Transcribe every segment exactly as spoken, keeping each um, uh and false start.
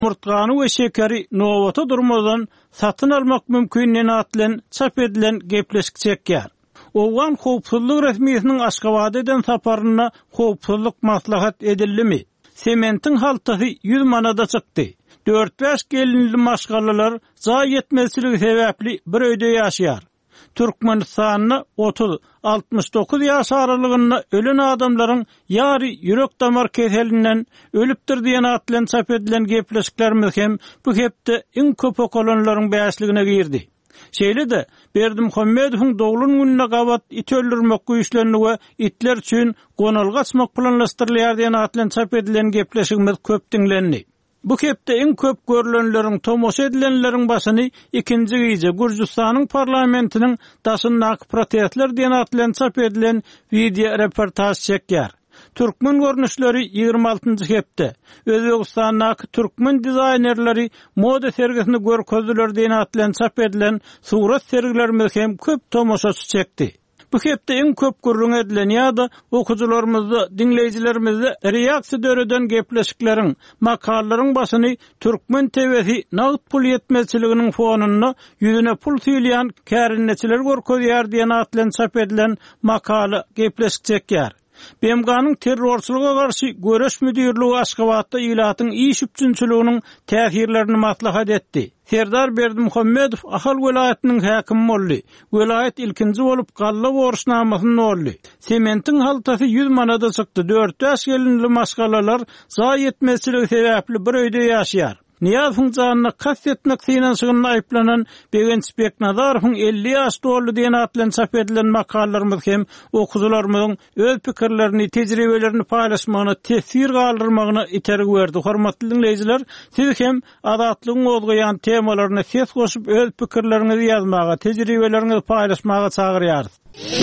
Murtgany we şekeri nowata durmadan satyn almak mümkinligini atlan çap edilen gepleşik çekýär. Owan howpsuzlyk resmiýetiniň Aşgabat eden saparyna howpsuzlyk maslahat edildimi? Sementin haltasy yüz manada çykdy. dört beş gelinli maşgallalar za yetmezçiligi sebäpli bir öýde ýaşaýar. Türkmenistanyny otuz altmış dokuz ýaş aralygynda ölen adamlaryň ýary ýürek damar keselinden ölüpdir diýen atlan çap edilen gepleşikler hem bu hepde iň köp okolanlaryň bäşligine girdi. Şeýle-de Berdimuhammedowyň dogulun gününe gabat it öldürmek güýçlerini we itler üçin gonalga açmak planlaşdyrylýar diýen atlan çap edilen gepleşigimiz köp diňlendi. Bu hepde iň köp görülenleriň tomoşa edilenleriň başyny ikinji gyýja Gürjistanyň parlamentiniň daşyndaky protestler diýen atlan çap edilen video reportaj çekýär. Türkmen görnüşleri ýygrima altynjy hepde Özbegistanyň türkmen dizaýnerleri moda sergisini görkezdiler diýen atlan çap edilen surat sergilerimiz hem köp tomoşaçy çekdi. Bu hepde iň köp gurrun edilen ýa-da okuwçylarymyzda, dinleýijilerimizde reaksiýa döreden gepleşikleriň, makalaryň başyny Türkmen T V'si nagt pul ýetmezçiliginiň fonuna ýüzüne pul süýleýän kärinneçiler görkezýär diýen atlan çap edilen makala gepleşik çekýär. B M G'nyň terrorçylyga garşy göreş müdirligi Aşgabatda ilatyň iş üçinçiliginiň täsirlerini maslahat etdi. Serdar Berdimuhammedow Ahal welaýatynyň häkimi boldy. Welaýat ilkinji bolup Galla borçnamasyny boldy. Sementin haltasy yüz manada çykdy. dört beş gelinli maşgalalar za yetmezçiligi sebäpli bir öýde ýaşaýar. Niyaz funksiyonuna kastetmek finansygyny aýplanan Begenç Beknazarowyň elli ýaş doldy diýen atlan çap edilen makallalarymyz hem okuwçylarymyň öz pikirlerini, tejribelerini paýlaşmagyna, tesir galdyrmagyna iterik berdi. Hormatly dinleýijiler, siz hem adatlygyň ozgaýan temalaryna ses goşup öz pikirlerinizi ýazmaga, tejribelerinizi paýlaşmaga çagyrýarys.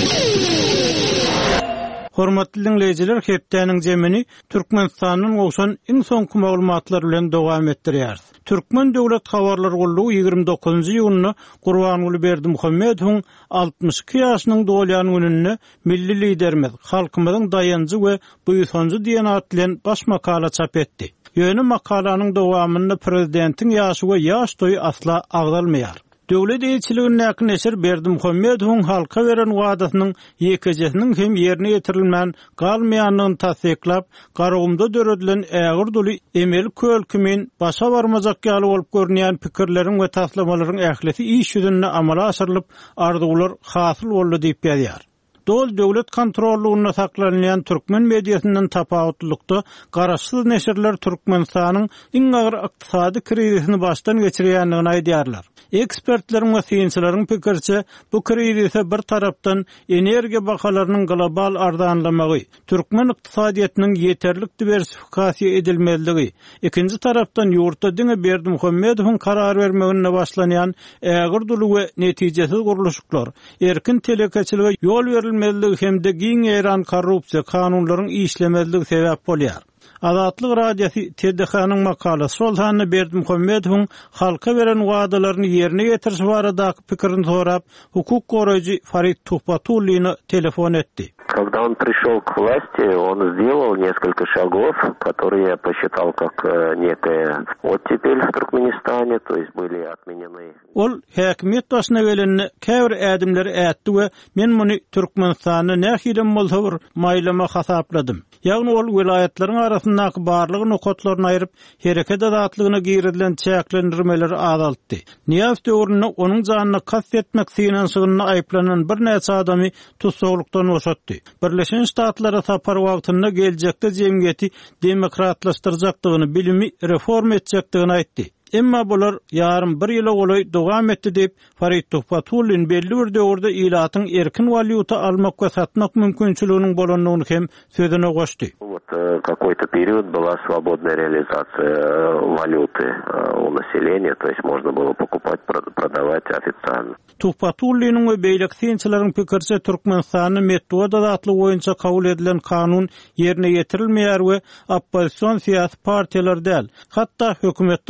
Hormatly dinleýijiler, hepdeniň jemini Türkmenistanyň owşan iň soňky maglumatlar bilen dowam etdirýär. Türkmen döwlet habarlar gollugy ýygrima dokuzynjy ýylyny Gurbanuly Berdimuhammedowyň altmış iki ýaşynyň dolýan gününe milli liderimiz, halkymyzyň dayanjy we buýsanjy diýen atlan baş makala çap etdi. Ýöne makalanyň dowamynda prezidentiň ýaşy we ýaş toýy asla agdalmaýar. Döwlet eýçiliginiň näkneşir Berdimuhammedowyň halka beren wadasynyň ýekejesiniň hem ýerine ýetirilmän galmaýanlygyny tasdiklap, garagymda döredilen ägir duly emel kölkümin başa barmajak ýaly bolup görnýän pikirleriň we taslamalaryň ählisi iş ýüzünde amala aşyrylyp, arzuwlar hasyl boldy diýip ýazýar. Dol döwlet kontrollugyna saklanýan türkmen mediýasynyň tapawutlykda garaşsyz neşirler Türkmenistanyň iň agyr ykdysady krizisini başdan geçirýändigini aýdýarlar. Ekspertleriň we synçylaryň pikirçe, bu krizise bir tarapdan energiýa bahalarynyň global arzanlamagy, türkmen ykdysadyýatynyň ýeterlik diversifikasiýa edilmezligi, ikinji tarapdan ýurtda diňe Berdimuhammedowyň karar bermegine başlanýan ägir duly we netijesiz guruluşlar, erkin telekeçiligi ýol berilmezligi hemde giň eran korrupsiýa kanunlaryň işlemezligi sebäp bolýar. Adatlyk radiosi T D H-nyň makalası Sultany Berdimuhammedowyň halka beren wagdalaryny ýerine ýetirişi baradaky pikirini sorap, hukuk goraýjy Farid Tuhpatulyny telefon etdi. Когда он пришел к власти, он сделал несколько шагов, которые я посчитал как некая оттепель в Туркменистане, то есть были отменены. Ol häkimiýet başyna gelende käbir ädimleri ätdi we men muny Türkmenistanyny nähilem bolsa bir maýlama hasapladym. Ýagny ol welaýatlariň arasyndaky barlygy nokatlaryny aýryp, hereket azatlygyna girdilen çäklendirmeleri azaltdy. Niyaz döwründe onuň janyna kastetmek finansygyny aýplanan bir näçe adamy tutsaqlykdan boşatdy. Birleşen Ştatlara sapar wagtynda geljekde jemgyýeti demokratlaşdyrjakdygyny, bilimi reform etjekdigini aýtdy. Emma bular ýarym bir ýyla golay dowam etdi diýip Farid Tuhpatulyn belli bir döwürde ilatyň erkin valyuta almak we satmak mümkinçiliginiň bolanlygyny hem sözüne goşdy. Какой-то период была свободная реализация валюты у населения, то есть можно было покупать, продавать официально. Tuhpatulynyň we beýlek synçylaryň pikirçe Türkmenistanyň metod adatly boýunça kabul edilen kanun ýerine ýetirilmeýär we oppozisiýon syýasy partiýalar däl, hatda hökümetden aýry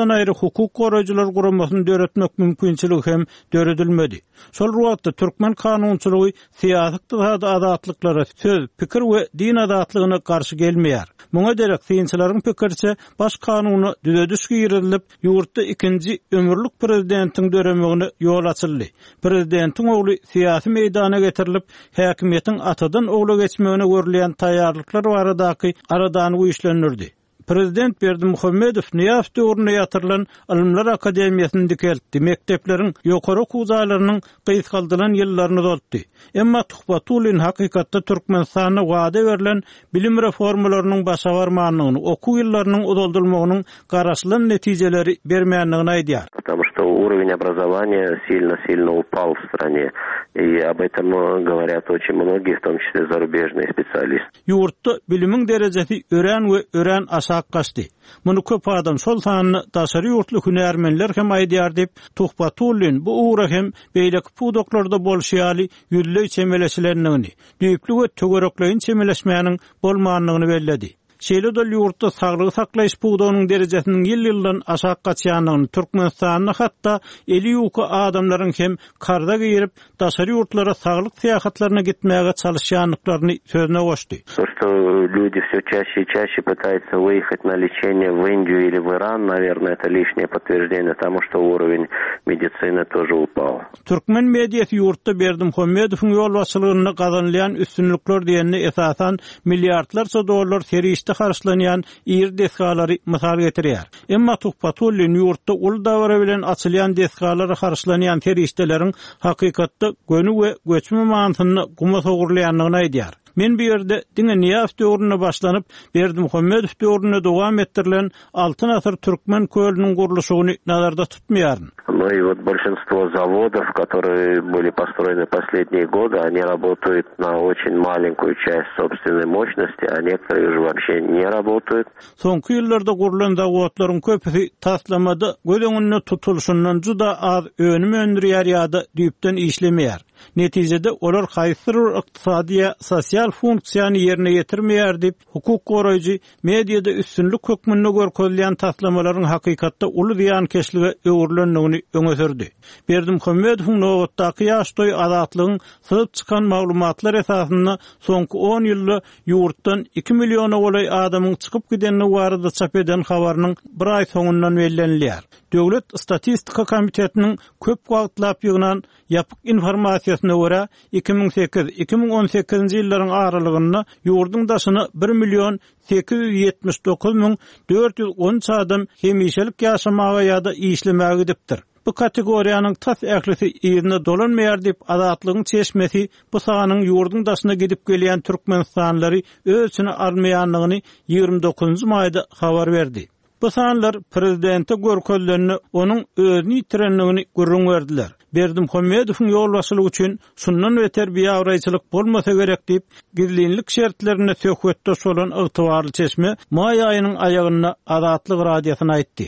hukuk goraýjylar guramasyny döretmek mümkinçiligi hem döredilmedi. Şol ruwatda türkmen kanunçylygy siýasat adatlyklary, söz, pikir we din adatlygyna garşy gelmeýär. Muňa derek synçylaryň pikirçe baş kanuny düzedüş girilip, ýurtda ikinji ömürlük prezidentiň döremegine ýol açyldy. Prezidentiň ogly siýasy meýdana getirilip, häkimiýetiň atadan ogla geçmegine görülen taýýarlyklar baradaky aradan güýçlendirdi. Prezident Berdimuhammedow Niýaf döwrüne ýatyrylan Ilmler Akademiýasyny dikeltdi. Mektepleriň ýokary okuwçylarynyň gysgaldylan ýyllaryny doldy. Emma Tuhbatulyn hakykatda Türkmenistana wada berilen bilim reformalarynyň başa barmanlygyny, okuw ýyllarynyň udoldurmagynyň garaşlan netijeleri bermeýändigini aýdýar. Потому что уровень образования сильно-сильно упал в стране. И об этом говорят очень многие, в том числе зарубежные специалисты. Ýurtda bilimiň derejesi ören we ören aşağı gaçdy. Muny köp adam şol sanyny daşary ýurtly hünärmenler hem aýdýar diýip Tuhbatulyn bu uğra hem beýleki pudoklarda bolşýaly ýüzlü çemeleşilerini, düýüklü we tögerekleýin çemeleşmäniň bolmanlygyny belledi. Şeýle dol ýurtda saglygy saklaýyş puwdogynyň derejesiniň ýyl-ýyldan aşağı gaçýanyny, Türkmenistanyň hatda eli ýuka adamlaryň hem karda giyirip daşary ýurtlara saglyk syýahatlaryna gitmäge çalışýanlyklaryny sözüne goşdy. Что люди все чаще и чаще пытаются выехать на лечение в Индию или в Иран, наверное, это лишнее подтверждение тому, что уровень медицины тоже упал. Türkmen mediýasy ýurtda Berdimuhammedowyň ýol başçylygyna gazanlayan üstünlükler diýeni esasan milliardlarça dollar serişde harçlanýan ýer desgalary mysal getirýär. Emma Tuhbatulyn ýurtda ul dawra bilen açylýan desgalary harçlanýan serişdeleriň hakykatda gönü we göçme manysyny guma sogurlaýanlygyny aýdýar. Men bir ýerde diňe Niýaf döwrüne başlanyp Berdimuhammedow döwrüne dowam ettirilen altyn asyr türkmen kölüniň gurulşyny nazarda tutmaýaryn. Ну и вот большинство заводов, которые были построены последние годы, они работают на очень маленькую часть собственной мощности, а некоторые уже вообще не работают. Soňky ýyllarda gurulan zawodlaryň köpüsi taslamada gödeňine tutulşundan juda az önüm öndürýär ýa-da düýpden işlemeýär. Netijede olar haýsyr ykdysady, sosial funksiýany ýerine ýetirmeýär diýip hukuk goraýjy mediada üstünlük hökmüne görkezilýän taslamalaryň hakykatda uly ziýankeşlige öwürlendigini öňe sürdi. Berdimuhammedowyň nowatdaky ýaşdoý adatlygyň syzyp çykan maglumatlar esasynda soňky on ýylda ýurtdan iki milliona golay adamyň çykyp gidenini barada çap eden habarynyň bir ay soňundan bellenilýär. Döwlet Statistika Komitetiniň köp wagtlap ýygynan ýapyk informasiýasyna görä iki ming sekiz iki ming on sekizinji ýyllaryň aralygynda ýurdun daşyny bir million sekiz yüz ýetmiş dokuz ming dört yüz on üç adam hemişelik ýaşamaga ýa-da işlemäge gidipdir. Bu kategoriýanyň tas ählisi ýerine dolanmaýar diýip adatlygyň çeşmesi bu sanyň ýurdun daşyna gidip gelýän türkmenistanlary özüne almaýanlygyny ýygrimi dokuzunji maýda habar berdi. Bu sanlar prezidente görkezlerini onun özünü ýitirenligini görüň berdiler. Berdimuhammedowyň ýol başçylygy üçin şundan beter bir ýawraýçylyk bolmasa gerek diýip gizlinlik şertlerine söhbetde solan ygtybarly çeşme may aýynyň aýagyna Adatlyk radiosyna aýtdy.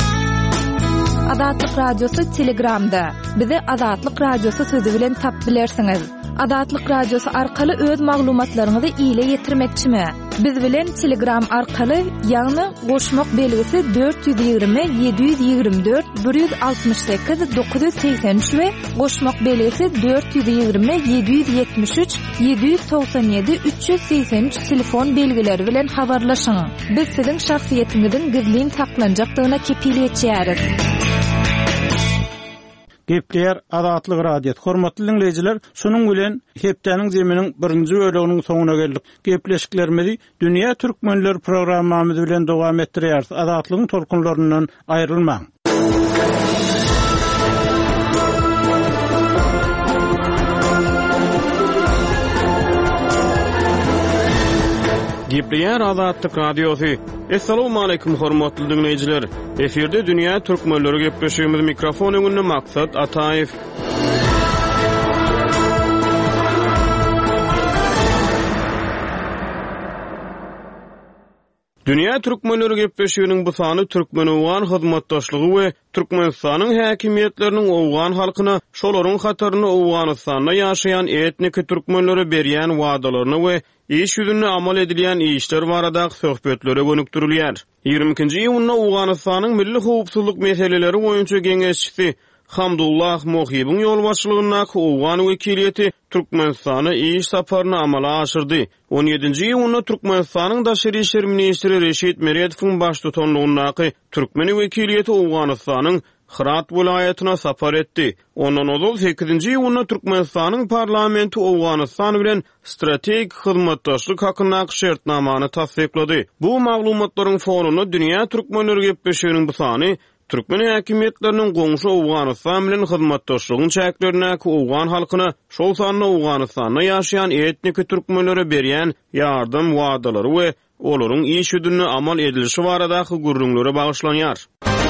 Adatlyk radiosu Telegramda. Bizi Adatlyk radiosu sözi bilen tap bilersiňiz. Adatlyk radiosu arkaly öz maglumatlaryňyzy ýyla ýetirmekçimi? Biz bilen Telegram arkaly ýagny goşmak belgisi dört yüz ýygrimi yedi yüz ýygrimi dört bir yüz altmış sekiz dokuz yüz seksen üç we goşmak belgisi dört yüz ýygrimi yedi yüz ýetmiş üç yedi yüz toksan ýedi üç yüz seksen üç telefon belgileri bilen habarlaşyň. Biz siziň şahsiýetiňizin gizlin saklanjakdygyna kepiliyet etýäris. Gepler Adatlyk radiosu. Hormatly dinleyijiler, şunuň bilen hepdeniň zeminiň birinji bölüginiň soňuna geldik. Gepleşiklerimizi Dünýä Türkmenleri programmamyz bilen dowam etdirýäris. Adatlygyň tolkunlaryndan aýrylmaň. Gepler Adatlyk radiosu. Assalamu alaykum hormatly dinleyijiler. Eferde Dünýä Türkmenleri gepleşigimiz mikrofon öňünde Maksat Ataýew. Dünya türkmenleri gepleşýäriniň bu sany türkmen owgan hyzmatdaşlygy we Türkmenistanyň häkimiýetleriniň owgan halkyna şolaryň hataryny Owganystanda ýaşaýan etnik türkmenlere berýän wadalaryny we iş ýüzünde amal edilýän işler barada söhbetlere gönükdirilýär. ýygrimi ikinji iýunda Owganystanyň milli howpsuzlyk meseleleri boýunça geňeşçisi Hamdullah Mohibiň ýolbaşçylygyndaky Owgan wekiliýeti Türkmenistana iş saparyny amala aşyrdy. on ýedinji iýunda Türkmenistanyň daşary işler ministri Reşit Meredowyň baş tutanlygyndaky Türkmen wekiliýeti Owganystanyň Hırat vilayatyna sapar etdi. Ondan ozal sekizinji iýunda Türkmenistanyň parlamenti Owganystan bilen strategik hyzmatdaşlyk hakyndaky şertnamany tasdiklady. Bu maglumatlaryň fonuny dünýä türkmenleri gepleşýäriniň bu sany Türkmen häkimiýetleriniň goňşy Owganystan bilen hyzmatdaşlygyň çäklerindäki Owgan halkyna şol sanyna Owganystanda ýaşaýan etnik türkmenlere berýän ýardym wadalary we olaryň iş ýüzünde amal edilişi baradaky gurrunlary bagyşlanýar.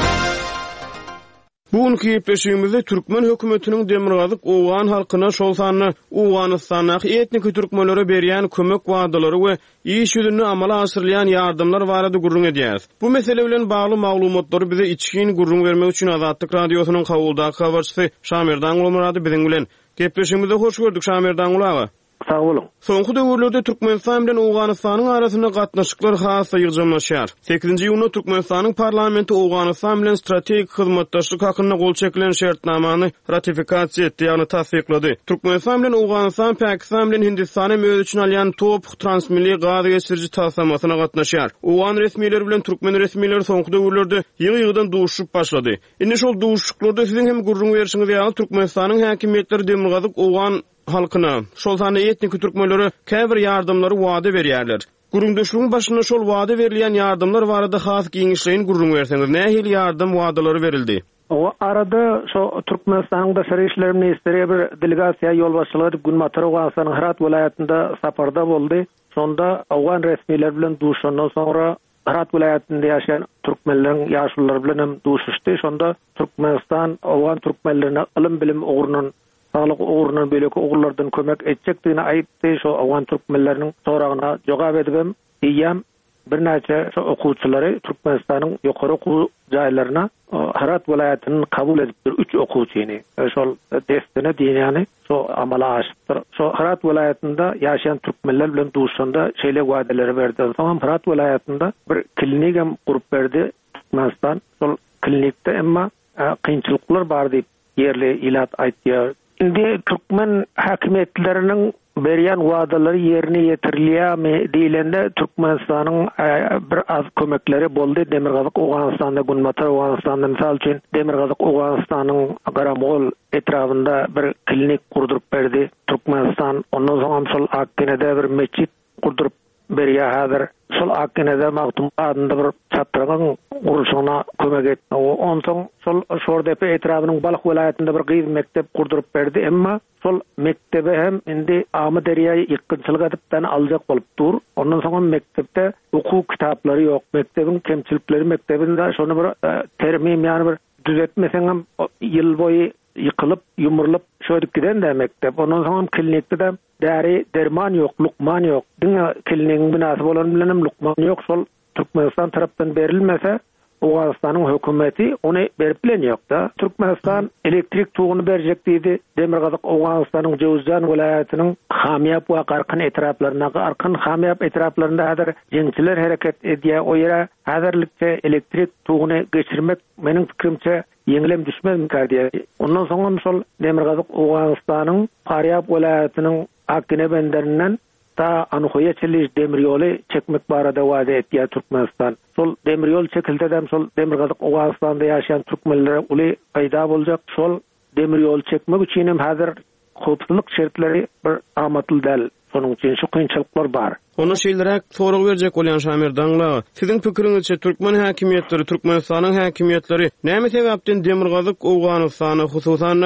Bugünkü gepleşigimizde Türkmen hökümetiniň Demirgazyk Owgan halkyna şol sanyna Owganystanyň etnik türkmenlere berýän kömek wadalary we iş ýüzünde amala aşyrylýan ýardymlar barada gurrun edýäs. Bu mesele bilen bagly maglumatlary bize içkin gurrun bermek üçin Azatlyk radiosynyň kabuldaky habarçysy Şamerdan Gulmurady biziň bilen gepleşigimizde hoş gördük Şamerdan Gulaga. Sağ olun. Soňky döwürlerde Türkmenistan bilen Owganystanyň arasynda gatnaşyklar hassa ýygjamlaşýar. sekizinji iýunda Türkmenistanyň parlamenti Owganystan bilen strategik hyzmatdaşlyk hakynda gol çekilen şertnamany ratifikasiýa etdi, ýagny tasdiklady. Türkmenistan bilen Owganystan, Pakistan bilen Hindistan hem öz üçin alýan top transmilli gaz geçirji tasamasyna gatnaşýar. Owgan resmiýetleri bilen Türkmen resmiýetleri soňky döwürlerde ýygy-ýygydan duşup başlady. Indi şol duşuklarda siziň hem gurrun berişiňiz ýaly Türkmenistanyň häkimiýetleri Demirgazyk Owgan halkyna şol sany etnik türkmenlere käbir ýardymlary wada berýärler. Gurrundaşlygyň başynda şol wada berilýän ýardymlar barada has giňişleýin gurrun berseňiz, nähil ýardym wadalary berildi? O arada şu Türkmenistanyň daşary işler ministri bir delegasiýa ýolbaşçylyk edip Günmatar Owganystanyň Hırat vilayatynda saparda boldy. Sonda Owgan resmiýetleri bilen duşandan soňra Hırat vilayatynda ýaşaýan türkmenleriň ýaşlylary bilen hem duşuşdy. Şonda Türkmenistan Owgan türkmenlerine ilim bilim ugrunun sağlyk ugrunun beleki ugrlardan kömek etjekdigini aýtdy. Şo Owgan türkmenleriniň soragyna jogap edibem. Diýýäm bir näçe şo okuwçylary Türkmenistanyň ýokary okuw jaýlaryna Hırat vilayatyny kabul edip üç okuwçyny şol destine diýýäni şo amala aşypdyr. Şo Hırat vilayatynda ýaşaýan türkmenler bilen duşanda şeýle wadalar berdi. Soňra Hırat vilayatynda bir klinik hem gurup berdi Türkmenistan. Şol klinikde emma kynçylyklar bar diýip yerli ilat aýtdy. Indi Türkmen häkimiýetleriniň berýän wadalary ýerine ýetirilýärmi diýilende Türkmenistanyň bir az kömekleri boldy. Demirgazyk Owganystanda, Günmatar Owganystanda misal üçin Demirgazyk Owganystanyň Garamol etrafynda bir klinik kurdurup berdi Türkmenistan. Ondan soň şol Akkenede bir meçit kurdurup berýär häzir. Şol Akkenede Magtum adında bir çatyryň gurulşyna kömek etdi. Ondan soň şol Şordepe etrafynyň Balyk vilayatynda bir gyz mektep kurdurup berdi. Emma şol mektebe hem indi Amy Derýa ýykynçylyk edipden aljak bolup dur. Ondan soň mektepde okuw kitaplary ýok. Mektebiň kemçilikleri mektebinde şonu bir termim ýani bir düzeltmeseň hem ýyl boýy yıkılıp, yumurulup şöydük giden de mektep. Ondan sonra klinikte de däri, derman yok, lukman yok. Dine kliniğin binası bolan bilenim lukman yok. Sol Türkmenistan taraftan berilmese Owganystanyň hökümeti onu berip bilen yok da. Türkmenistan elektrik tuğunu berjek diýdi. Demirgazyk Owganystanyň Jowzjan welaýatynyň Hamyap we Garkyn etraplaryna, Garkyn Hamyap etraplarynda häzir jeňçiler hereket edýär. O ýere häzirlikde elektrik tuğunu geçirmek meniň pikirimçe ýeňilem düşmez diýär. Ondan soň şol Demirgazyk Owganystanyň Faryab welaýatynyň Akkene benderinden ta Anuhoya çeliş demir ýoly çekmek barada wada etdi Türkmenistan. Sol demir ýol çekildi dem şol Demirgazyk Owganystanda ýaşaýan türkmenlere uly paýda boljak. Şol demir ýol çekmek üçin hem häzir howpsuzlyk şertleri bir amatly däl. Şonuň üçin şu kynçylyklar bar. Ona şeýlerek sorag berjek bolýan Şamerdanla. Siziň pikiriňizçe Türkmen häkimiýetleri, Türkmenistanyň häkimiýetleri näme sebäpden Demirgazyk Owganystany hususan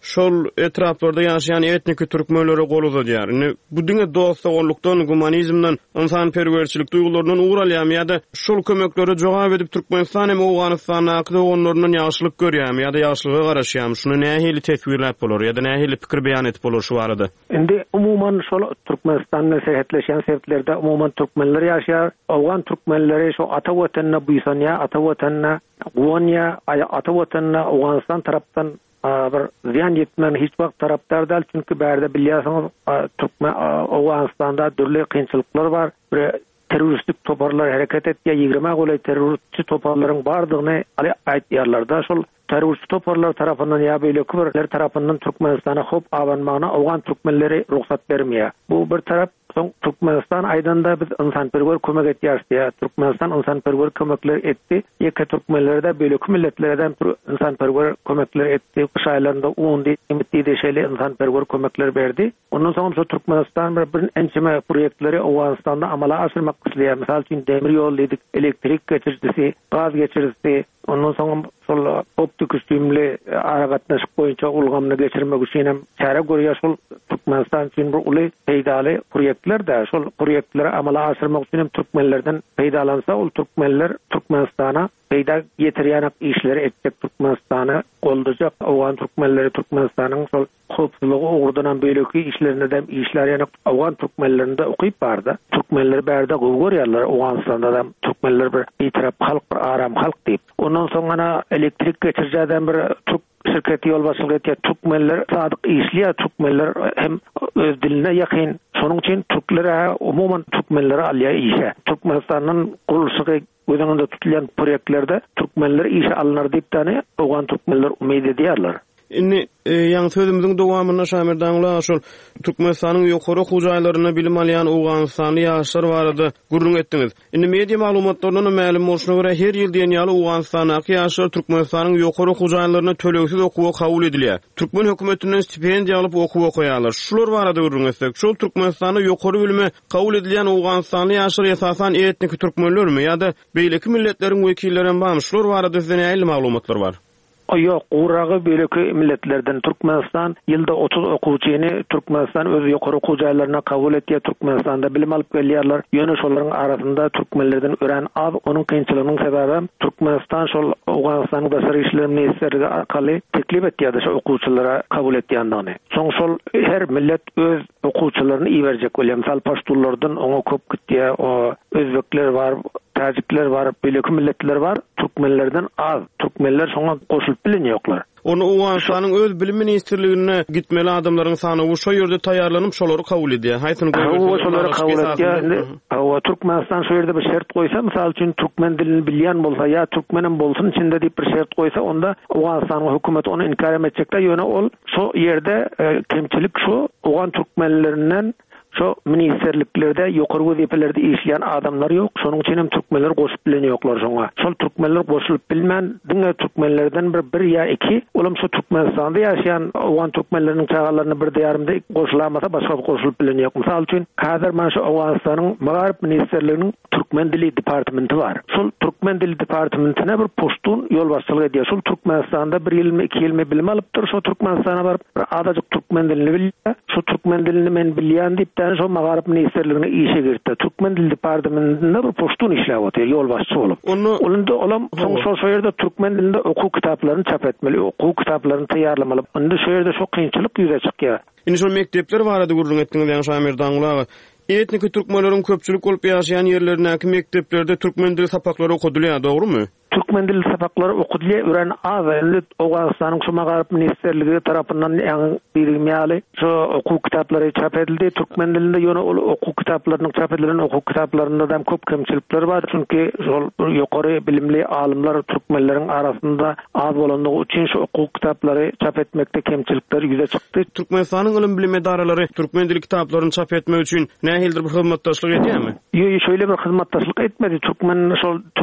şol etraplarda ýaşaýan etnik türkmenlere gol uzadýar. Bu diňe dostlukdan, humanizmden, insanperwerçilik duýgularyndan uğralýam ýa-da şol kömeklere jogap edip Türkmenistan hem Awganystanyň akdy onlaryndan ýaşylyk görýär ýa-da ýaşlyga garaşýar. Şunu nähili tetwirläp bolar ýa-da nähili pikir beýan etip bolar şu barada. Indi umuman şol Türkmenistanyň sehetleşen sebäplerde umuman türkmenler ýaşaýar. Awgan türkmenleri şu ata watanna buýsanýa, ata watanna Gonya, ata watanna Awganystan tarapdan bir ziyan yetmen hiç vakt taraptar dal, çünkü bärde bilýärsiňiz Türkmen Awganystanda dürli kynçylyklar bar. Bir teröristik toparlar hareket etýär, ýigirme goly teröristçi toparlaryň bardygyny aýtýarlarda şol terörist toparlar tarapyndan ýa beýle köpürler tarapyndan Türkmenistana hop awanmagyna Awgan türkmenleri ruhsat bermeýär. Bu bir tarap. Soň Türkmenistan aýdanda biz insanperwer kömek etýärdi. Türkmenistan insanperwer kömekler etdi. Ýeke türkmenlerde beýle milletlerden insanperwer kömekler etdi. Kış aýlarynda uňdy, emitdi deşeli insanperwer kömekler berdi. Ondan soň şu Türkmenistan bir ençime proýektleri Awganystanda amala aşyrmak isleýär. Misal üçin demir ýol dedik, elektrik geçirjisi, gaz geçirjisi, ondan soň şol optik üstünli aragatnaşyk boýunça ulgamny geçirmek üçin hem çare görýär. Şol Türkmenistan üçin bir uly peýdaly proýektler de şol proýektlere amala aşyrmak üçin hem türkmenlerden peýdalansa, ol türkmenler Türkmenistana peýda getirýän işleri etjek, Türkmenistany goldajak. Awgan türkmenleri Türkmenistanyň şol hopsuzlygy uğurdanan beýleki işlerinde de işler ýa-da Awgan türkmenlerinde okyp bardy. Türkmenler bärde gowgorýarlar, Awganystanda da türkmenler bir ýetirap halk, bir aram halk diýip. Ondan soň ana elektrik geçirjäden bir türk şirketi ýol başçylyk etýär. Türkmenler sadyk işliýär, türkmenler hem öz diline ýakyn. Şonuň üçin türklere umuman türkmenlere alýar işe. Türkmenistanyň gurulşygy gözüňde tutulýan proýektlerde türkmenler işe alınır diýip tane Awgan türkmenler umyt edýärler. Inni ýa-ni sözümizin dowamyna Şamirdaňla şol Türkmenistanyň ýokary hujaýlaryna bilim alýan Awganystanly ýaşlar barada gurrun etdiňiz. Inni media maglumatlaryna ma'lum bolşuna görä her ýyl diýen ýaly Awganystanly ýaşlar Türkmenistanyň ýokary hujaýlaryna tölegsiz okuwa kabul edilýär. Türkmen hökümetinden stipendiýa alyp okuw okuýarlar. Şular barada gurrun etsek, şol Türkmenistanyň ýokary bilime kabul edilýän Awganystanly ýaşlar esasan etnik türkmenlermi ýa-da beýleki milletleriň wekilleri barmy? Şular barada sizde näme maglumatlar bar? Yok, uğrağı beýleki milletlerden Türkmenistan ýylda otuz okuwçyny Türkmenistan öz ýokary hujaýlaryna kabul etýär. Türkmenistanda bilim alyp gelýärler. Ýöne şolaryň arasynda türkmenlerden ören az, onuň kynçylygynyň sebebi Türkmenistan şol Awganystanyň Başary işleri ministrligi arkaly teklip etýärdi şo okuwçylara kabul etýändigini. Soň şol her millet öz okuwçylaryny iýerjek bolýar. Misal paşturlardan oňa köp gitýär, o özbekler bar, Tacikler var, beýleki milletler var, türkmenlerden az. Türkmenler şoňa goşulyp bilinýärler. Onu Awganystanyň öz bilim ministrligine gitmeli adamlaryň sany bu şo ýerde taýýarlanyp şolary kabul edýär. Haýsyny şolary kabul etýär. Hawa Türkmenistan şo ýerde bir şert goýsa, misal üçin türkmen dilini bilýän bolsa ýa türkmenem bolsun içinde diýip bir şert goýsa, onda Awganystanyň hökümeti onu inkar etjekde, ýöne ol şo ýerde kemçilik şo Awgan türkmenlerinden şu ministerliklerde ýokary wezifelerde işleyen adamlar yok. Şonuň üçin hem türkmenler goşup bilenýärler şoňa. Şol türkmenler goşulyp bilmän, diňe türkmenlerden bir bir ýa iki, olam şu Türkmenistanda ýaşaýan Awgan türkmenleriniň çağalaryna bir diýarymda goşulamasa başga goşulyp bilenýär. Misal üçin häzir mana şu Awganystanyň Magarip ministerliginiň türkmen dili departamenti bar. Şol türkmen dili departamentine bir poştun ýol başçylyk edýär. Şol Türkmenistanda bir ýyl iki ýyl bilim alypdyr. Şo Türkmenistana barıp adadyk türkmen dilini bilýär. Şu türkmen dilini men bilýän diýip tane şo Magarip ministerligine işe girdi. Türkmen dil departamentinde bir poştun işläp otyr, ýol başçy bolup. Onda olam soň şo ýerde türkmen dilinde okuw kitaplaryny çap etmeli, okuw kitaplaryny taýýarlamaly. Onda şo ýerde şo kynçylyk ýüze çykýar. Indi şo mekdepler barada gurrun etdiňiz ýa-ni Şamirdaňla etnik türkmenleriň köpçülik bolup ýaşaýan ýerlerindäki mekdeplerde türkmen dili sapaklary okudylýar, dogrymy? Türkmen dili sapaklary okudylýar, ören az. Endi Awganystanyň şu Magarip ministerligi tarapyndan birilmeli şu okuw kitaplary çap edildi. Türkmen dilinde ýöne okuw kitaplarynyň çap edilen okuw kitaplarynda da köp kemçilikler bar. Çünki şol ýokary bilimli alymlar türkmenleriň arasynda az bolandygy üçin şu okuw kitaplary çap etmekde kemçilikler ýüze çykdy. Türkmenistanyň ilim bilim edaralary türkmen dili kitaplaryny çap etmek üçin nähildir bir hyzmatdaşlyk edýärmi? Ýöne şöyle bir hyzmatdaşlyk etmedi. Türkmen şol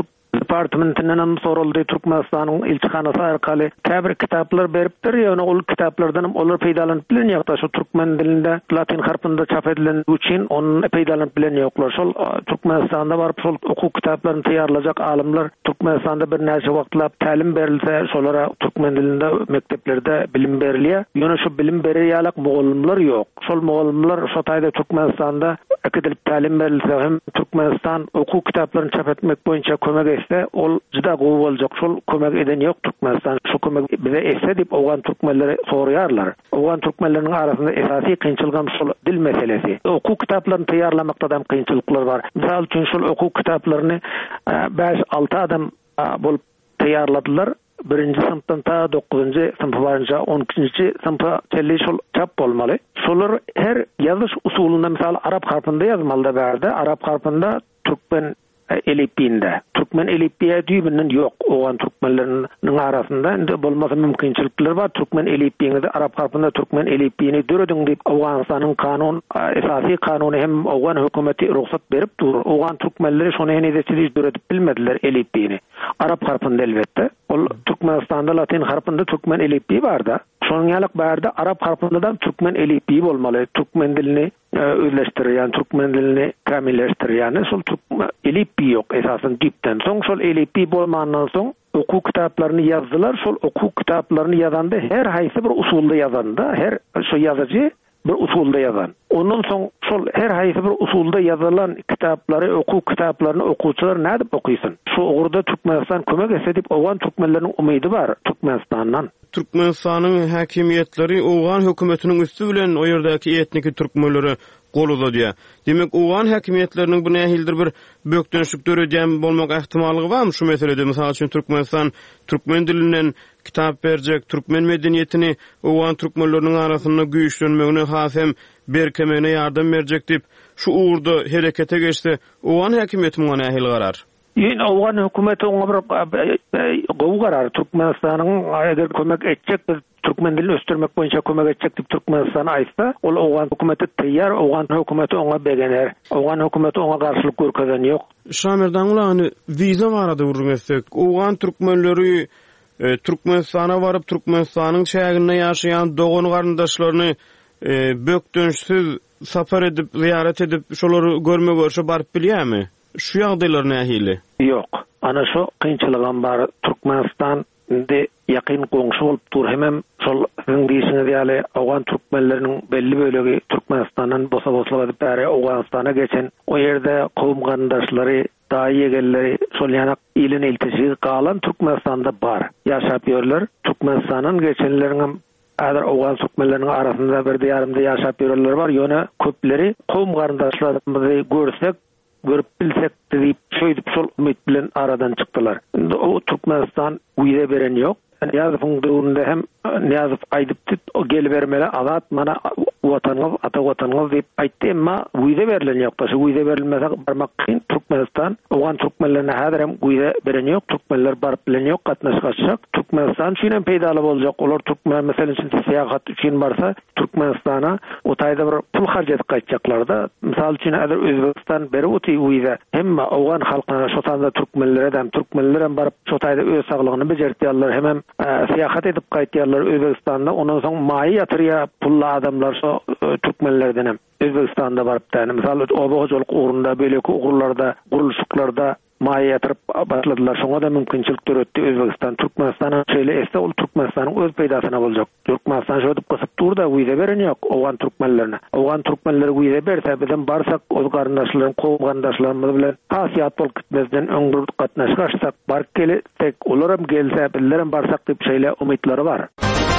departamentinden soruldy Türkmenistanyň ilçihanasy arkaly käbir kitaplar beripdir. Ýöne ol kitaplardan olar peýdalanyp bilen ýa-da şu türkmen dilinde latin harpynda çap edilen üçin onu peýdalanyp bilen ýoklar. Şol Türkmenistanda barıp şol okuk kitaplaryny taýýarlajak alimler Türkmenistanda bir näçe wagtlap tälim berilse şolara türkmen dilinde mekteplerde bilim berilýär. Ýöne şu bilim berýärlik mugallimler ýok. Şol mugallimler şu taýda Türkmenistanda akademik tälim berilse hem Türkmenistan okuk kitaplaryny çap etmek boýunça kömek etse ol juda gowy boljak. Şol kömek eden ýok Türkmenistan. Şu kömek bize etse dip owan türkmenleri soraýarlar. Owan türkmenleriniň arasynda esasy kynçylygam şol dil meselesi. Okuk kitaplaryny taýýarlamakda da kynçylyklar bar. Misal üçin şol okuk kitaplaryny beş alty adam bolup taýýarladylar. Birinci sınıftan ta dokuzuncu sınıfa varınca on ikinci sınıfa çelli şol çap bolmaly. Şolar her yazış usulunda misal Arap harpynda yazmalyda berdi. Arap harpynda türkmen elipinde. Türkmen elipiye düýbünden ýok. Owan türkmenleriniň arasynda indi bolmasa mümkinçilikler bar. Türkmen elipiýinde Arap harpynda türkmen elipiýini döredin diýip Awganystanyň kanun esasy kanuny hem Awgan hökümeti ruhsat berip dur. Owan türkmenleri şonu ýene-de döredip bilmediler elipiýini. Arap harpynda elbetde. Ol Türkmenistanda latin harpynda türkmen elipiýi bar da. Şonuň ýalyk bärde Arap harpynda da türkmen elipiýi bolmaly. Türkmen dilini özleştirýän, türkmen dilini kamilleştirýän şol türkmen elipiýi ýok esasen dipden. Soň şol elipiýi bolmandan soň okuk kitaplaryny yazdylar. Şol okuk kitaplaryny ýazanda her haýsy bir usulda ýazanda, her şu ýazyjy bir usulda ýazan. Ondan soň şol her haýsy bir usulda ýazylan kitaplary, okuk kitaplaryny okuwçylar nädip okuýsyn? Şu ugurda Türkmenistan kömek etse dip owan türkmenleriniň umydy bar Türkmenistandan. Türkmenistanyň häkimetleri Owan hökümetiniň üstü bilen o ýerdeki etniki türkmenleri goluda diýär. Demek Owan häkimetleriniň bu nähildir bir bökdönşlik döredýän bolmak ähtimalygy barmy şu meselede? Mysal üçin Türkmenistan türkmen dilinden kitap berjek, türkmen medeniýetini Owan türkmenleriniň arasynda güýçlenmegine hasem berkemegine ýardam berjek dip şu uğurda herekete geçse Owan häkimeti muňa nähil garar? Ýene Awgan hökümeti oňa bir gowy garar. Türkmenistanyň eger kömek etjek, biz türkmen dilini östürmek boýunça kömek etjek dip Türkmenistan aýtsa, ol Awgan hökümeti teýýär, Awgan hökümeti oňa begener. Awgan hökümeti oňa garşylyk görkezen ýok. Şamerdan ulany wiza barada urmesek, Awgan türkmenleri e, Türkmenistana baryp Türkmenistanyň şäherinde ýaşaýan dogon garyndaşlaryny e, bökdönşsiz sapar edip, ziyaret edip şolary görme görüşe baryp bilýärmi? Şu ýagdaýlar nähili? Ýok. Ana şu kynçylygam bar. Türkmenistan indi ýakyn goňşy bolup dur. Hemem şol siziň diýişiňiz ýaly Awgan türkmenleriniň belli bölegi Türkmenistandan bosa-bosa edip bäri Awganystana geçen o ýerde kowum garyndaşlary, daýy egelleri, şol ýanak ilin iltiji galan Türkmenistanda bar. Ýaşap ýörler. Türkmenistanyň geçenleriň Adar Awgan türkmenleriniň arasynda bir diýarymda ýaşap ýörler bar. Ýöne köpleri kowum garyndaşlarymyzy görsek görüp bilsek diýip şöýdip şol umyt bilen aradan çykdylar. Indi o Türkmenistan uýda beren ýok. Niyazowyň döwründe hem Niyazow aýdypdy, o gelip bermeli azat mana watanyňyz, ata watanyňyz diýip aýtdy, emma uýda berilen ýok. Şu uýda berilmese barmak kyn Türkmenistan, Awgan türkmenlerine häzir hem uýda beren ýok. Türkmenler baryp bilen ýok, gatnaşgaçak. Türkmenistan şeýle peýdaly boljak. Olar türkmen meselen üçin seýahat üçin barsa Türkmenistana o taýda bir pul harjat gaýtjaklar da. Misal üçin häzir Özbekistan beri oty uýda, hemme Awgan halkyna şu taýda türkmenlere hem türkmenler hem baryp şu taýda öz saglygyny bejerýärler, hem seýahat edip gaýtýarlar Özbekistanda. Ondan soň maýy ýatyrýa pully adamlar şu türkmenlerden hem Özbekistanda baryp da, misal obahojalyk ugrunda, beýleki ugrlarda, gurulşyklarda maýy ýatyryp başladylar. Şoňa da mümkinçilik döretdi Özbekistan. Türkmenistanyň şeýle etse ol Türkmenistanyň öz peýdasyna boljak. Türkmenistan şo diýip gysyp durda uýda beren ýok Awgan türkmenlerine. Awgan türkmenleri uýda berse bizden barsak öz garyndaşlaryň, kowum garyndaşlarymyz bilen hasyat bolup gitmezden öňgür gatnaşgaçsak, bark gelsek, olar hem gelse, bizler hem barsak diýip şeýle umytlary bar.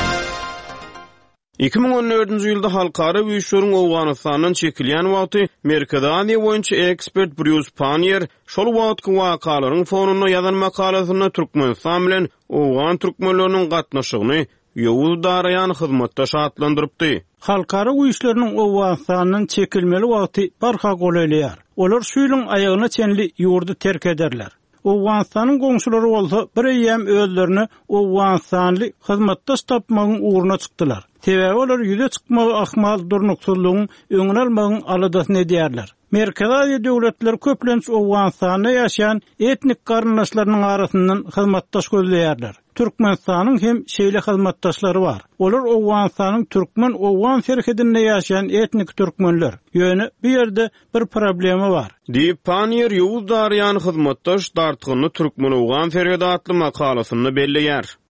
iki ming on dördünji ýylda halkara güýçleriň Awganystanyň çekilýän wagty Merkadany boýunça ekspert Bruce Panier şol wagtky wakalaryň fonuny ýazan makalasyny Türkmenistan bilen Awgan türkmenleriniň gatnaşygyny ýowuz daraýan hyzmatdaş atlandyrypdy. Halkara güýçleriniň Awganystanyň çekilmeli wagty barha goýulýar. Olar şuýlyň aýagyna çenli ýurdu terk ederler. Awganystanyň goňşulary bolsa bir ýem özlerini Awganystanly hyzmatdaş tapmagyň uğruna çykdylar. Tebe olar ýüze çykmagy ahmal durnuksyzlygyň öňüne almagyň aladasyny edýärler. Merkez Aziýa döwletleri köplenç Owganistanda ýaşaýan etnik garyndaşlarynyň arasyndan hyzmatdaş gözleýärler. Türkmenistanyň hem şeýle hyzmatdaşlary bar. Olar Owganistanyň türkmen Owgan serhedinde ýaşaýan etnik türkmenler. Ýöne bu ýerde bir problemi bar. Diýip Panyer Ýowuz Daryan hyzmatdaş dartygyny türkmen Owgan ferhedi atly makalasyny belleýär.